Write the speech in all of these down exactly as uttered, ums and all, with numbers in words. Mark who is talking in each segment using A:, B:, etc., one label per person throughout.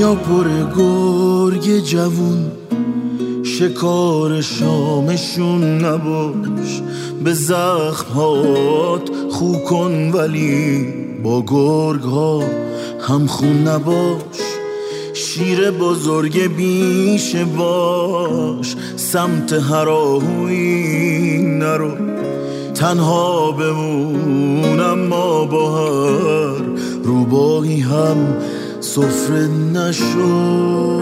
A: دنیا پر گرگ جوون، شکار شامشون نباش. به زخمات خو کن ولی با گرگ ها هم خون نباش. شیر بزرگ بیشه باش، سمت هراهویی نرو. تنها بمون اما با هر روباهی هم سفره نشو.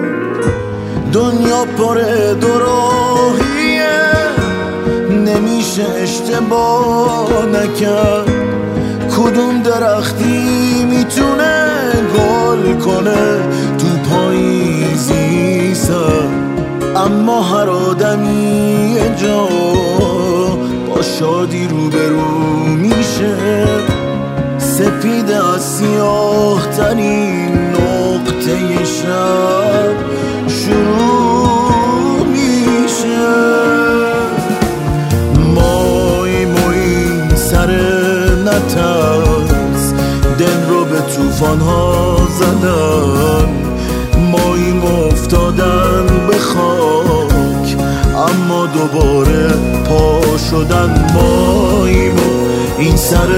A: دنیا پر دوراهیه، نمیشه اشتباه نکرد. کدوم درختی میتونه گل کنه تو پاییزی سر؟ اما هر آدمی یه جا با شادی روبرو میشه. سپید از سیاه ترین نقطه شب شروع میشه. مای مای سر نترس، دل رو به توفان ها زدن. ماییم افتادن به خاک اما دوباره پا شدن. ماییم این سر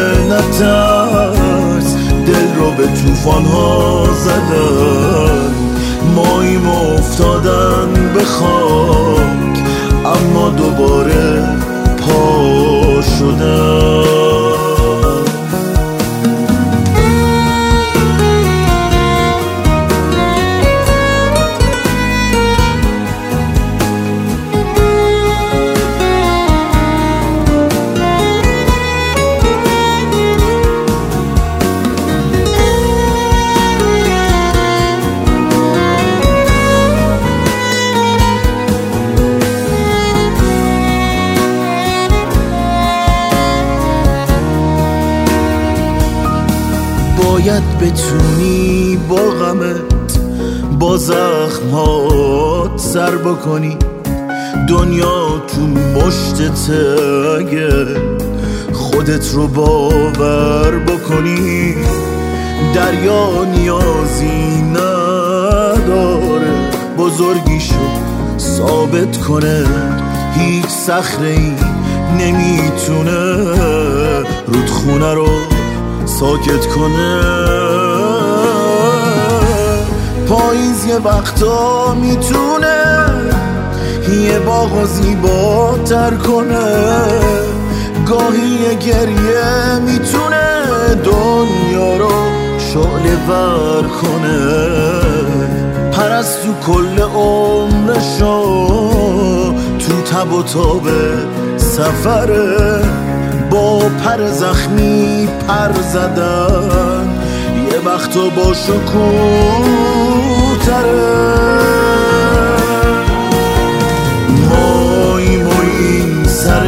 A: نترس، دل رو به توفان ها زدن. ماییم افتادن به خاک اما دوباره پا شدن. باید بتونی با غمت با زخمات سر بکنی. دنیا تو مشتته اگه خودت رو باور بکنی. دریا نیازی نداره بزرگیشو ثابت کنه. هیچ صخره‌ای نمیتونه رودخونه رو ساکت کنه. پاییز یه وقتا میتونه یه باغ زیباتر کنه. گاهی یه گریه میتونه دنیا رو شعله ور کنه. پرستو کل عمرشو تو تب و تاب سفره. با پر زخمی پر زدن یه وقتا با شکوتره. مای مای سر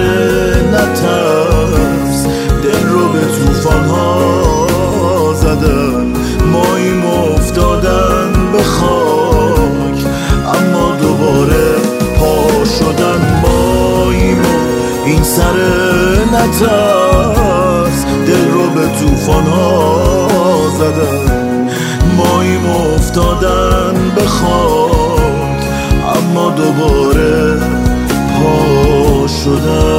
A: نترس، دل رو به توفان ها زدن. ماییم افتادن به خاک اما دوباره پا شدن. ماییم این سر نترس، دل رو به توفان ها زدن. ماییم افتادن به خاک اما دوباره پا شدن.